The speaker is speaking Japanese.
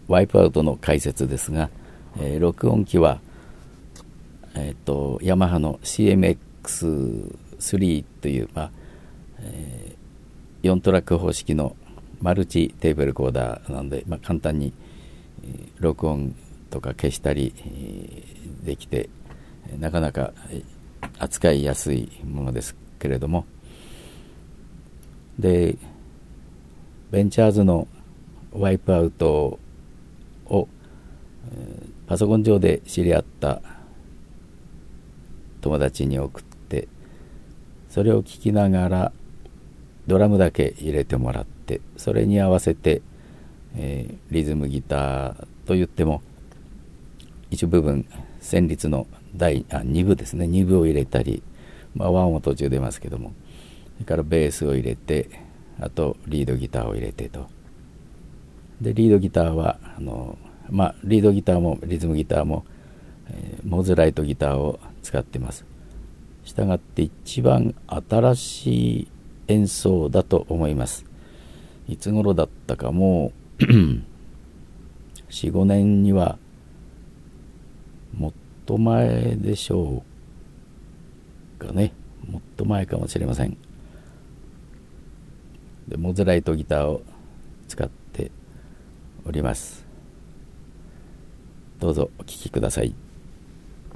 ワイプアウトの解説ですが、録音機は、ヤマハの CMX3 という、4トラック方式のマルチテープレコーダーなので、簡単に録音とか消したりできて、なかなか扱いやすいものですけれども、でベンチャーズのワイプアウトをパソコン上で知り合った友達に送って、それを聞きながらドラムだけ入れてもらって、それに合わせて、リズムギターといっても一部分旋律の2部ですね、2部を入れたり、1も途中出ますけども、それからベースを入れて、あとリードギターを入れてと。でリードギターはリードギターもリズムギターも、モズライトギターを使っています。したがって一番新しい演奏だと思います。いつ頃だったか、もう4、5年にはもっと前でしょうかね。もっと前かもしれません。でモズライトギターを使っております。どうぞお聴きください。